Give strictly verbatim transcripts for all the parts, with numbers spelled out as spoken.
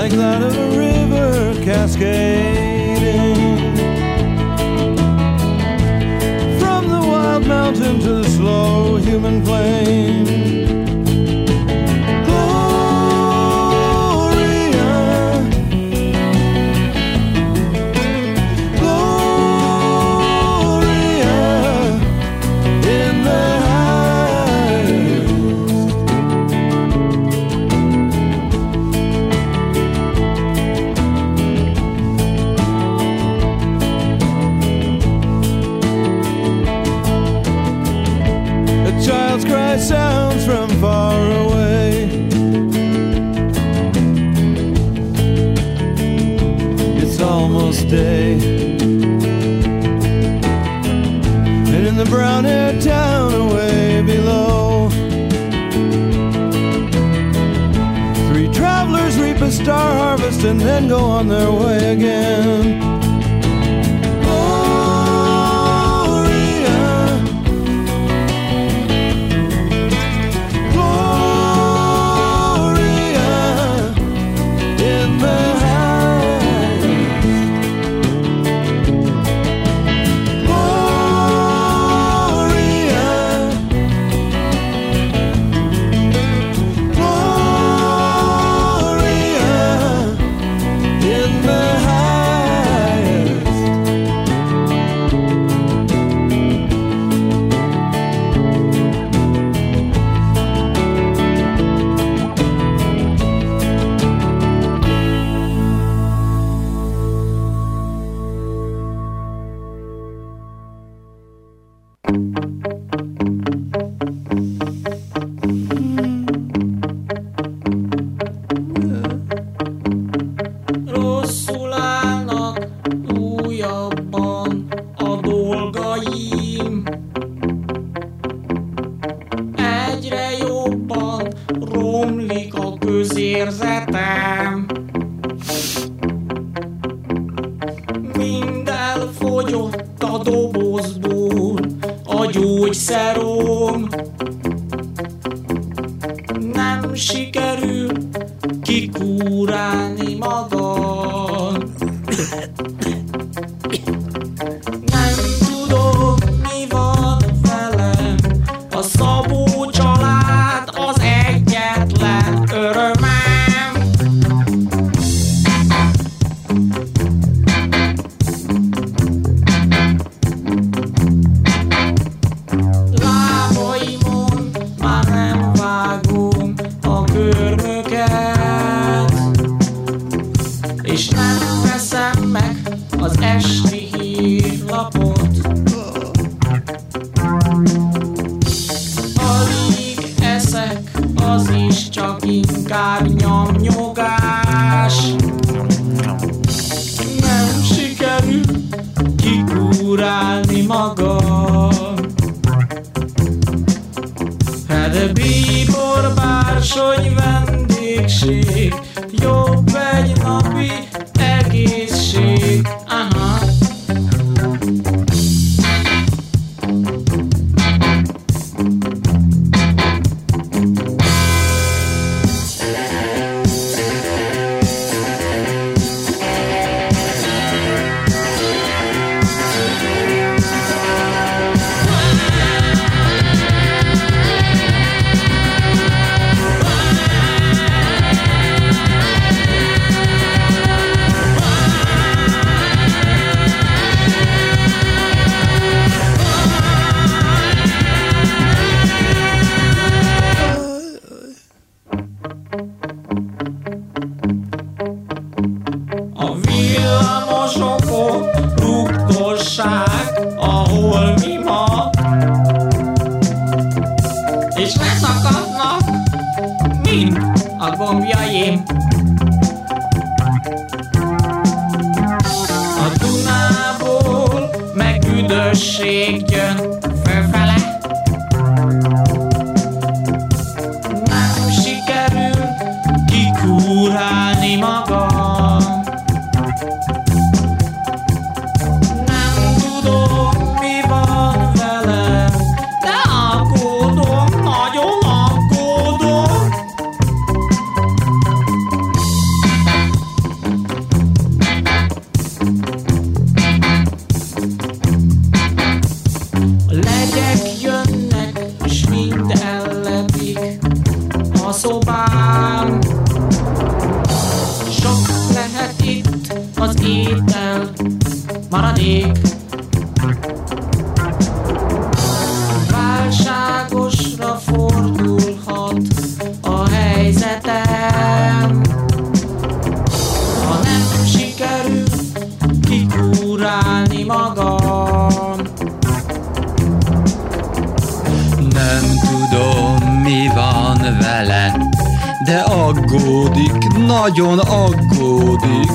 like that of a river cascading from the wild mountain to the slow human plain. Sounds from far away. It's almost day, and in the brown-haired town away below, three travelers reap a star harvest and then go on their way again. árnyék. Válságosra fordulhat a helyzetem, ha nem sikerül kikúrálni magam. Nem tudom, mi van vele, de aggódik, nagyon aggódik.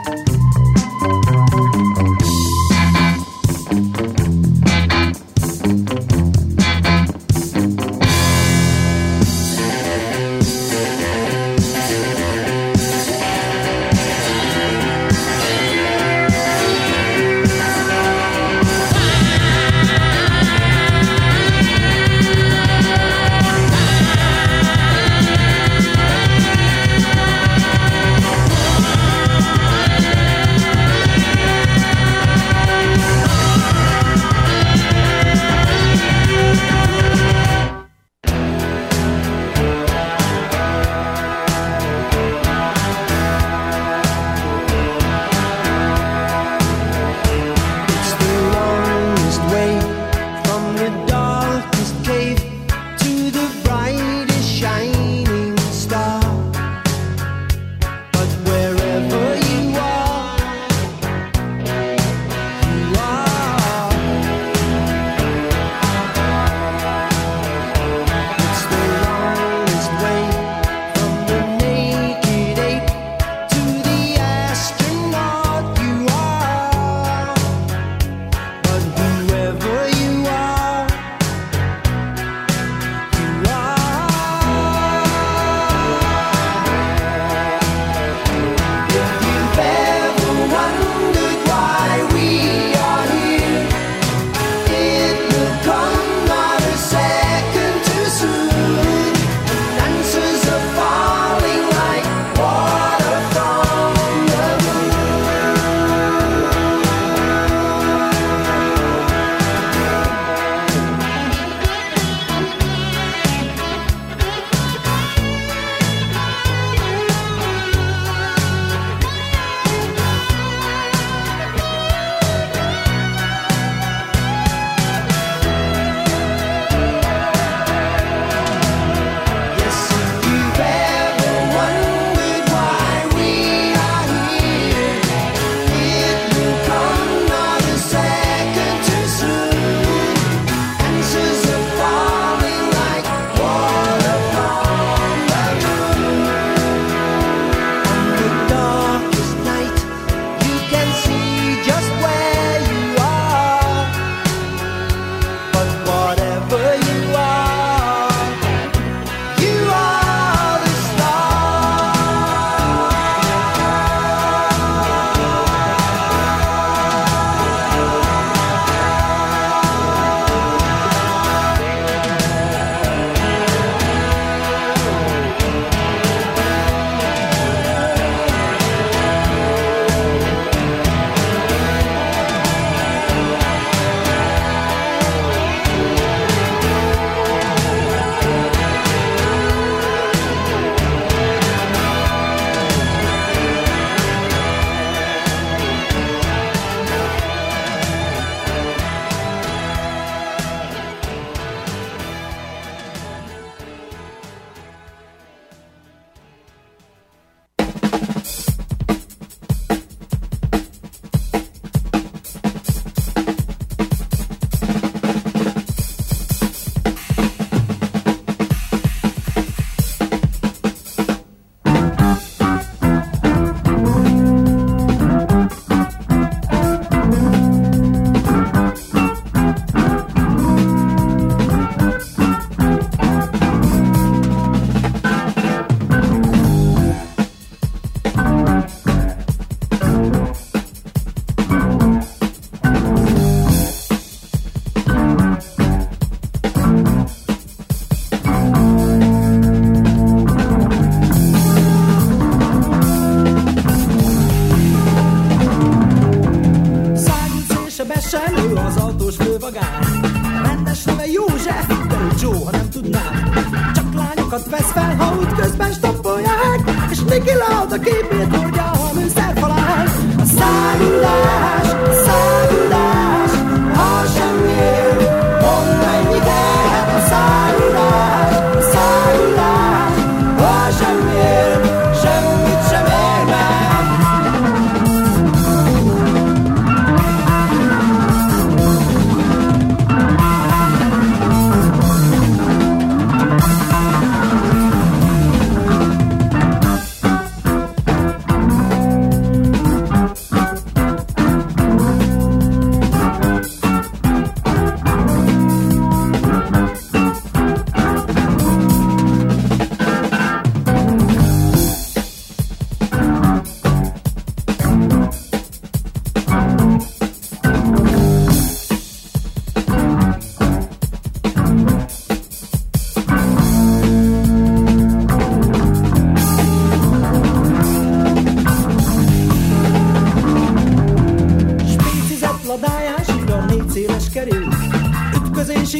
Sokat vesz fel, ha útközben stoppolják, és Niki Lauda képét hordja a műszerfalán. A száguldás, a száguldás.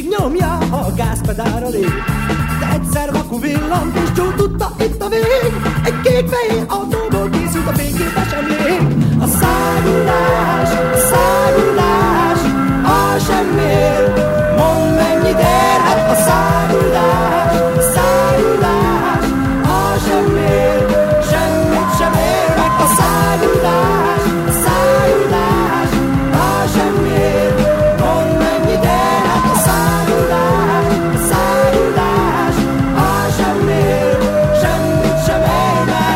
nyomja a gázpedálra lég. De egyszer vaku villant és Joe tudta itt a vég. Egy kékfehér autóból készült a fényképes emlék. A száguldás, a száguldás, a semmér. Mondd mennyit érhet a száguldás, a száguldás, a semmér. Semmit sem ér meg a száguldás, a száguldás, a semmér. Mondd mennyit érhet a száguldás, a száguldás, a semmér. Semmit sem ér meg.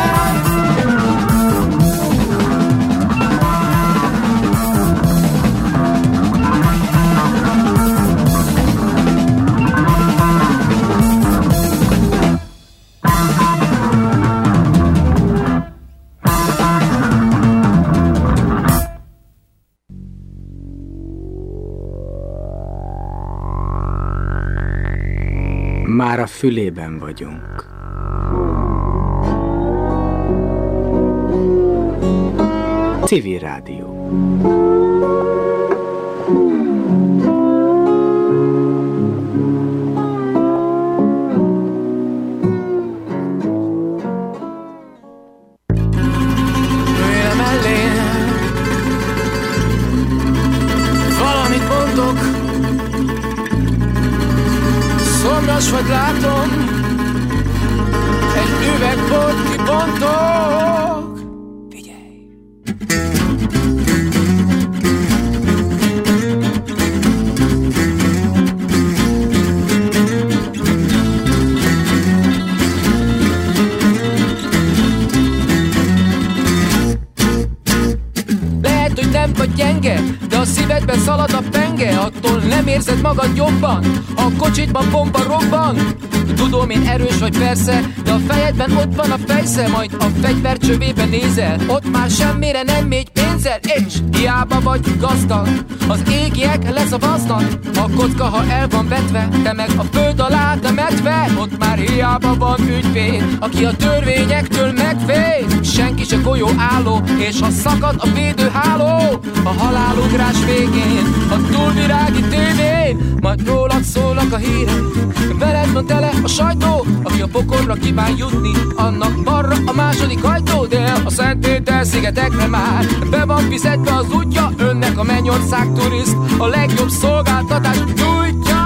Már a fülében vagyunk. Civil Rádió. Jöjjön mellé, valamit mondok. Szomjas vagy látom, egy üvegbort kibontok. Figyelj! Lehet, hogy nem vagy gyenge, de a szívedben szalad a penge. Attól nem érzed magad jobban, ha a kocsitban bomba robban. Tudom, én erős vagy persze, de a fejedben ott van a fejsze. Majd a fegyver csövében nézel, ott már semmire nem megy pénzzel. És hiába vagy gazdag, az égiek leszavaznak. A kocka, ha el van vetve, te meg a föld alá temetve. Ott már hiába van ügyvéd, aki a törvényektől megvéd. Senki se golyó álló, és ha szakad a védőháló, a halálugrás végén, a túlvirági tévén, majd rólad szólnak a hírek, veled van tele a sajtó. Aki a pokolra kíván jutni, annak balra a második ajtó. De a Szentpéter-szigetekre már be van fizetve az útja. Önnek a Mennyország turiszt a legjobb szolgáltatást nyújtja.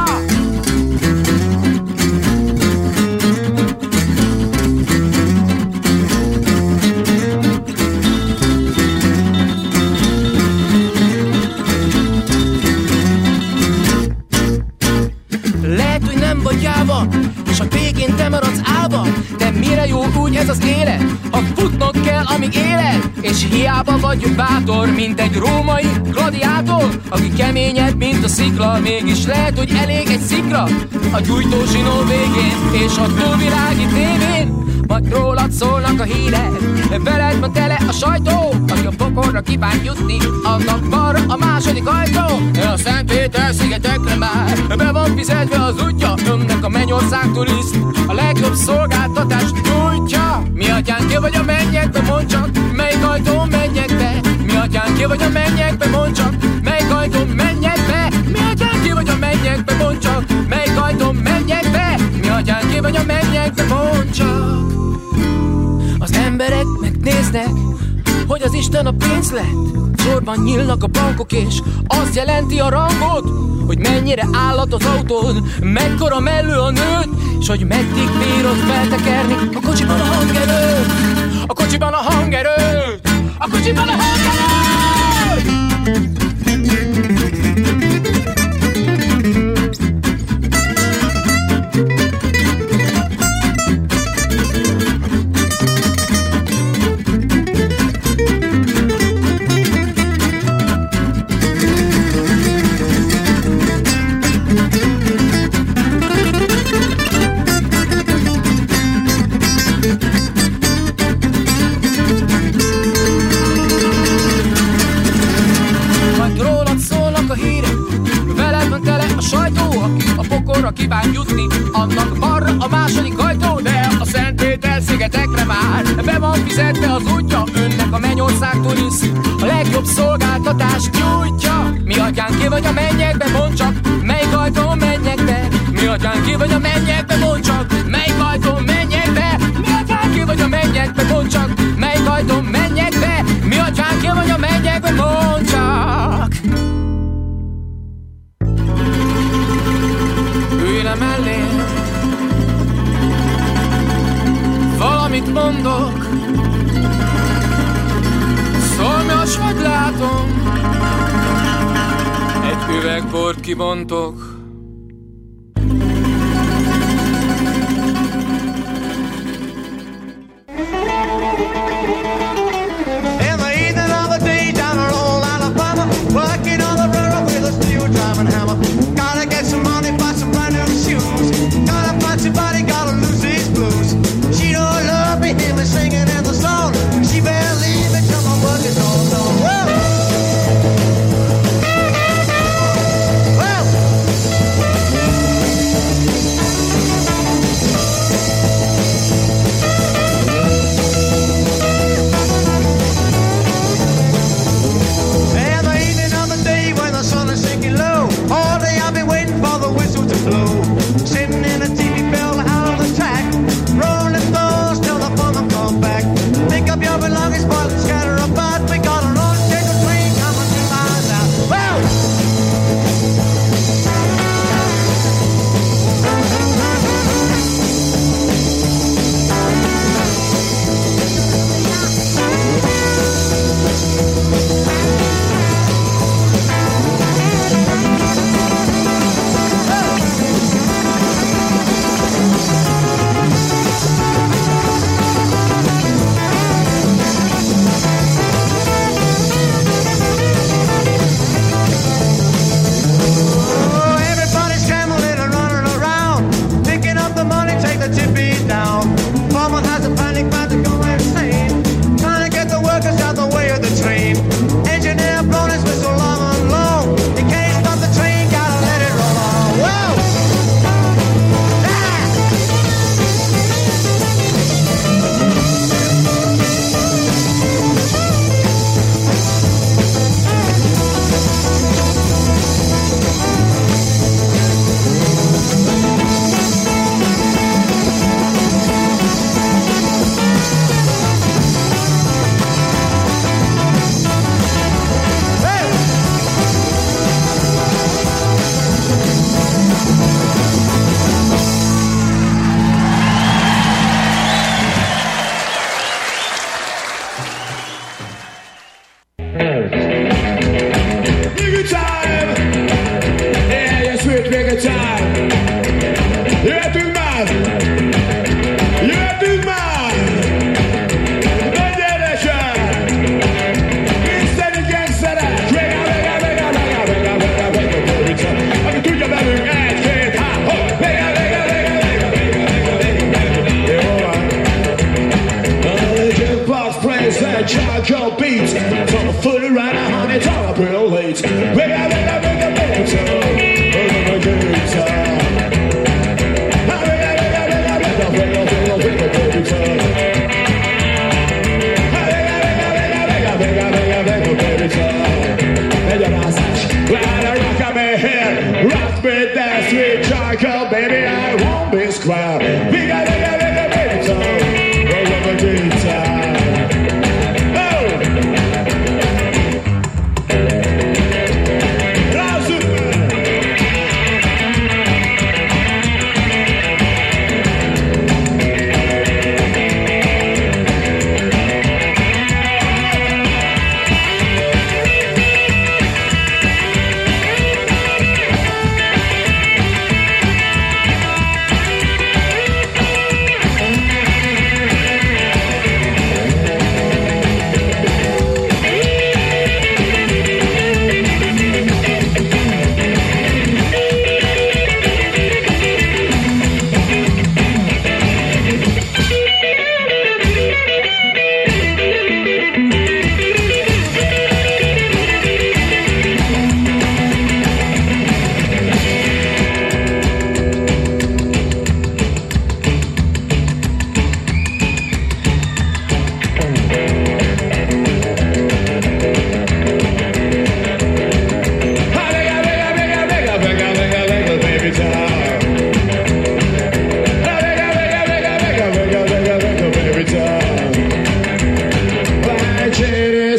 Lehet, hogy nem vagy jáva, és a végén te maradsz állva. De mire jó úgy ez az élet, ha futnod kell, amíg éled. És hiába vagy bátor, mint egy római gladiátor, aki keményebb, mint a szikla. Mégis lehet, hogy elég egy szikra a gyújtózsinó végén, és a túlvilági tévén. Majd rólad szólnak a hírek, veled van tele a sajtó. Aki a pokolra kíván jutni, annak balra a második ajtó. A Szentpéter-szigetekre már be van fizetve az útja. Önnek a Mennyország turiszt a legjobb szolgáltatást nyújtja. Mi atyán, ki vagy a mennyekbe, mondd csak, melyik ajtón menjek be. Mi atyán, ki vagy a mennyekbe, mondd csak, melyik ajtón menjek be. Mi atyán, ki vagy a mennyekbe, mondd csak, melyik ajtón menjek be. Mi atyán, ki vagy a mennyekbe, mondd csak. Az emberek megnéznek, hogy az Isten a pénz lett. Sorban nyílnak a bankok, és azt jelenti a rangot, hogy mennyire állat az autód, mekkora mellő a nőd, és hogy meddig bírod feltekerni a kocsiban a hangerőt. A kocsiban a hangerőt. A kocsiban a hangerőt. Kíván jutni, annak balra a második ajtó. De a Szentpéter-szigetekre már be van fizetve az útja. Önnek a Mennyország turiszt a legjobb szolgáltatást nyújtja. Mi atyán, ki vagy a mennyekbe, mondd csak, melyik ajtón menjek atyán ki vagy a mennyekbe, mondd csak, melyik ajtón menjek be? Mi atyán ki vagy a mennyekbe, mondd csak, melyik ajtón menjek be? Mi atyán ki vagy a mennyekbe, mondd csak. Ülj le mellém, valamit mondok, szólj, mi a vagy látom, egy üveg bort kibontok.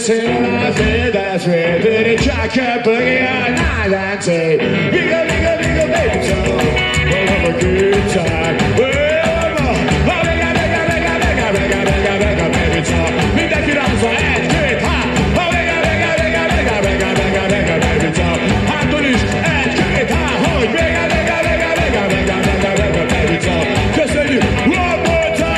singing I feel that's way to the jack and boogie all night and say, Bigga, bigga, bigga, baby, so we'll have a good time. Well, oh, bigga, bigga, bigga, bigga, bigga, bigga, bigga, baby, so mindenki rámszol egy, két, hát, oh, bigga, bigga, bigga, bigga, bigga, bigga, bigga, baby, so hátul is egy, két, hát, hogy bigga, bigga, bigga, bigga, bigga, bigga, bigga, baby, so köszönjük, one more time!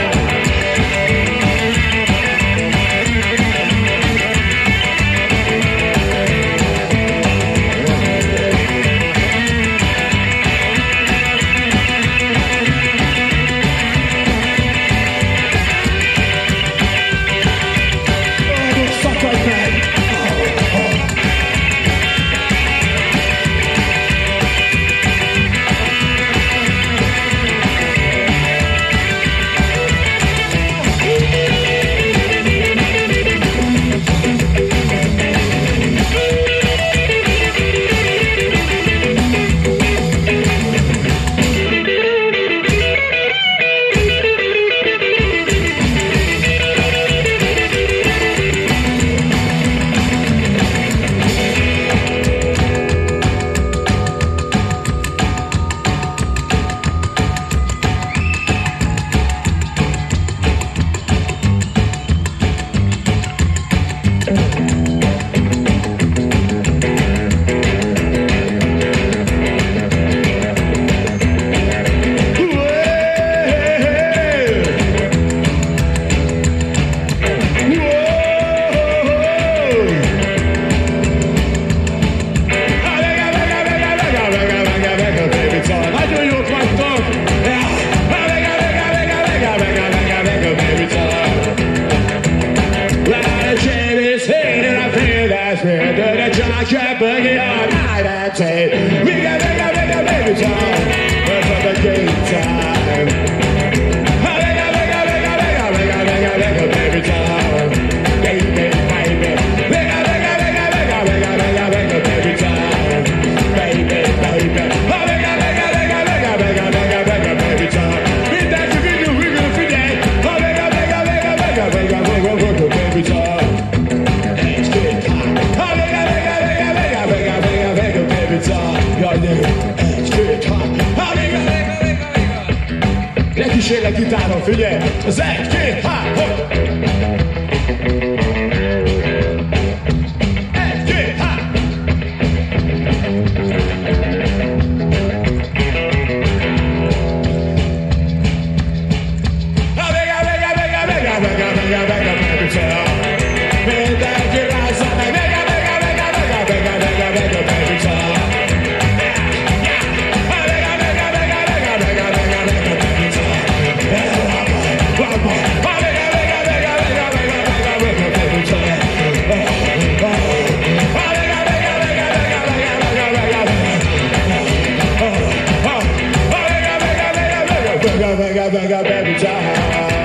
Lekísérlek gitáron, figyelj! Az egy, két, hát, hogy! Egy, két, hát! Na, vége, vége, vége, vége, vége, vége, vége, vége, vége, mindenki rázza meg, vége, vége, vége, vége, vége, vége, vége, vége, vége, Vega, vega, baby, time.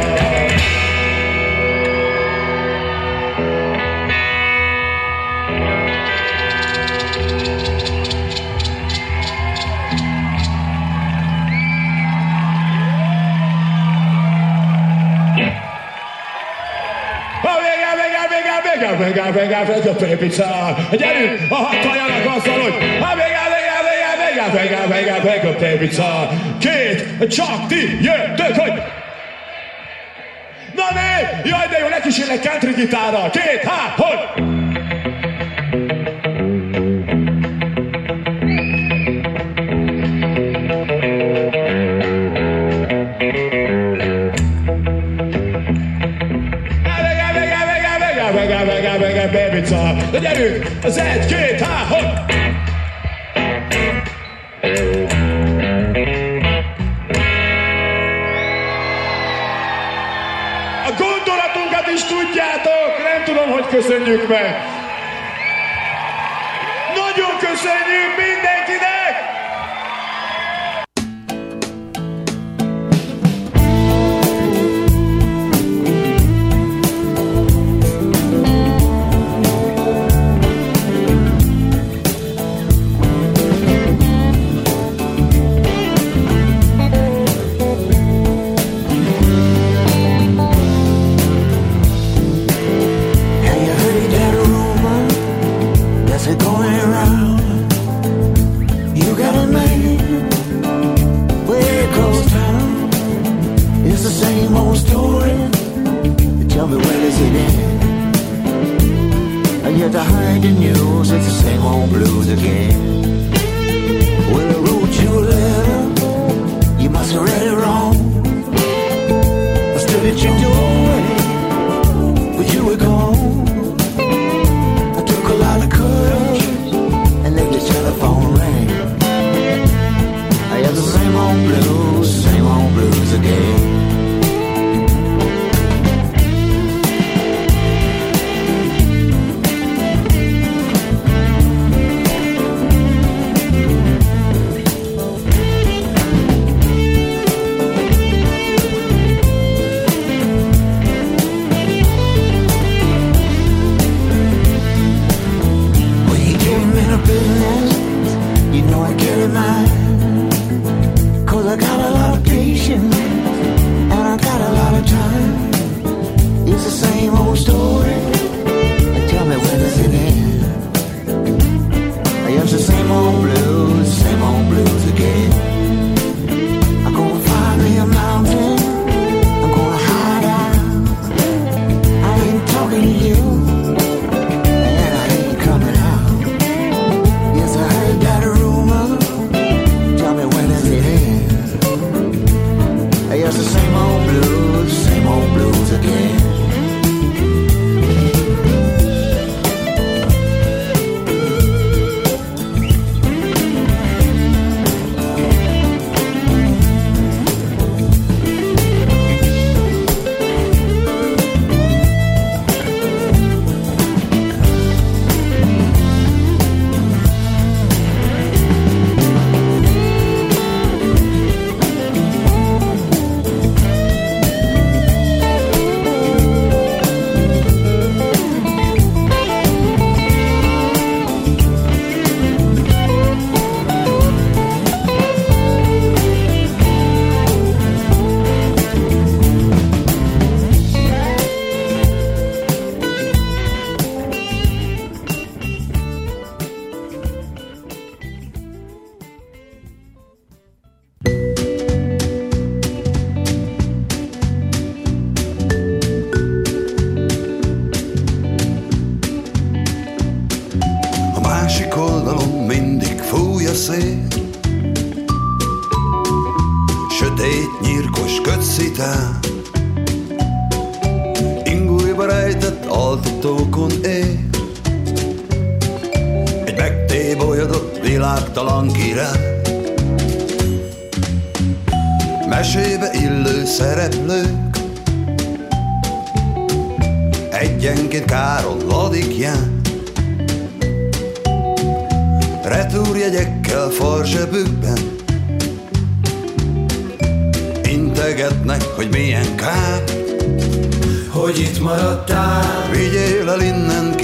Vega, vega, vega, vega, baby, time. Gyerünk, a hattaljanak azzal, hogy ha vega, vega, vega, vega, vega, vega, vega, baby, time. Két, csak ti jöttök, hogy... Na né, jaj, de jó, lekísérlek country gitárral. Két, hát, hogy... Vega, vega, vega, baby, time. De gyerünk, az egy, két, hát, hogy... A gondolatunkat is tudjátok, nem tudom, hogy köszönjük meg. Nagyon köszönjük mindenkinek! Down But I heard the news, it's the same old blues again. Well, I wrote you a letter, you must have read it wrong. I stood at your doorway, but you were gone. I took a lot of courage and let the telephone ring. I have the same old blues, same old blues again. Mesébe illő szereplők, egyenként káron ladikján, retúrjegyekkel farzsebükben, integetnek, hogy milyen kár, hogy itt maradtál. Vigyél el innen